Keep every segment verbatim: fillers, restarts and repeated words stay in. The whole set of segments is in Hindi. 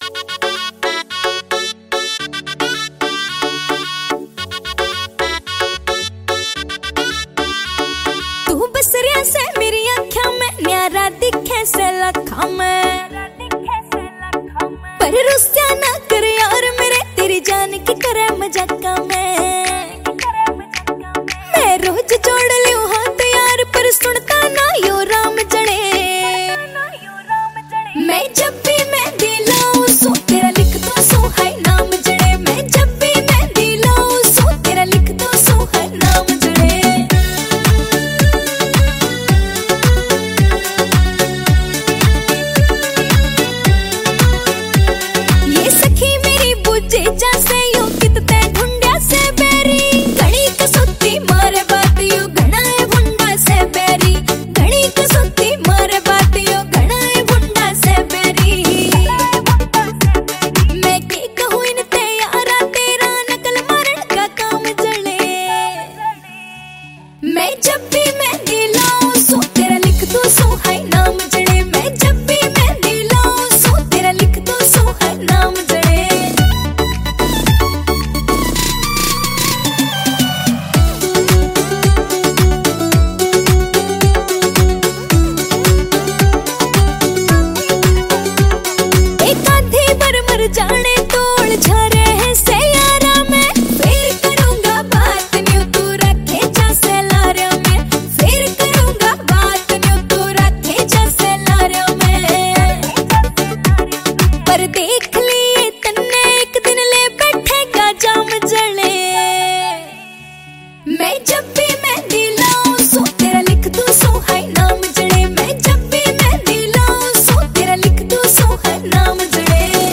से मेरी आँखों में न्यारा दिखे से लखा में, पर रुस्या ना कर यार मेरे तेरी जान की करे मजाका में। मैं रोज जोड़ लियो हाथ यार पर सुनता ना यो राम जड़े। मैं जब भी मेहंदी लाऊं सो तेरा लिख दो सो है नाम जड़े। मैं जब भी मेहंदी लाऊं सो तेरा लिख दो सो है नाम जड़े। जैसे यो कितते ढूंढ्या से बेरी घड़ी कसुत्ती मारे बात यो घना है भुंडा से बेरी। घड़ी कसुत्ती मारे बात यो घना है भुंडा से बेरी। मैं के कहूं इन ते यारा तेरा नकल मारन का काम जड़े। मैं जब भी मेहंदी लाऊं सो तेरा लिख दो सो है नाम जड़े। मैं जब भी मेहंदी लाऊं सो तेरा लिख दो सो है नाम जड़े। जाने तोड़ झरे है से यारा में फिर करूंगा बात न्यू तू रखे जा से लारे में। फिर करूंगा बात न्यू तू रखे जा से लारे में। पर देख लिए तन्ने एक दिन ले बैठेगा जाम जले। मैं जब भी मेहंदी लाऊं सो तेरा लिख दो सो है नाम जड़े। मैं जब भी मेहंदी लाऊं सो तेरा लिख दो सो है नाम जड़े।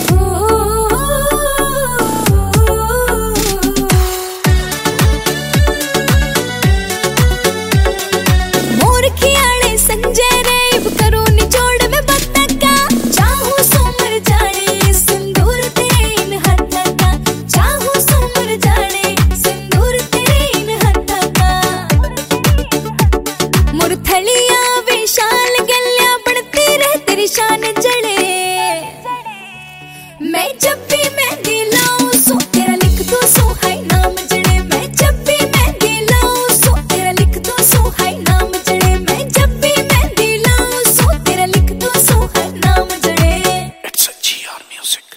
संजय रेब करो निचोड़ में बत्तका चाहूं सो मर जाने सिंदूर तेरे इन हाथों का। चाहूं सो मर जाने सिंदूर तेरे इन हाथों का। मुरथलिया विशाल गलिया बढ़ती रह तेरी शान जड़े। मैं जब भी मेहंदी लाऊं सो तेरा लिख दो सो है नाम जड़े। मैं जब भी मेहंदी लाऊं सो तेरा लिख दो सो है नाम जड़े। मैं जब भी मेहंदी लाऊं सो तेरा लिख दो सो है नाम जड़े। It's a G R music.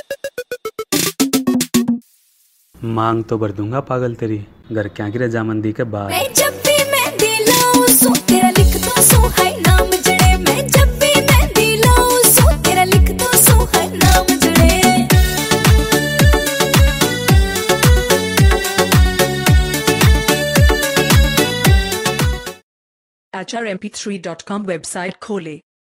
मांग तो भर दूंगा पागल तेरी घर क्या गिरे जामंदी के बाद। मैं जब भी मेहंदी लाऊं सो तेरा लिख दो सो है नाम जड़े। मैं जब भी मेहंदी लाऊं सो तेरा लिख दो सो है नाम जड़े। H R M P three dot com website खोले।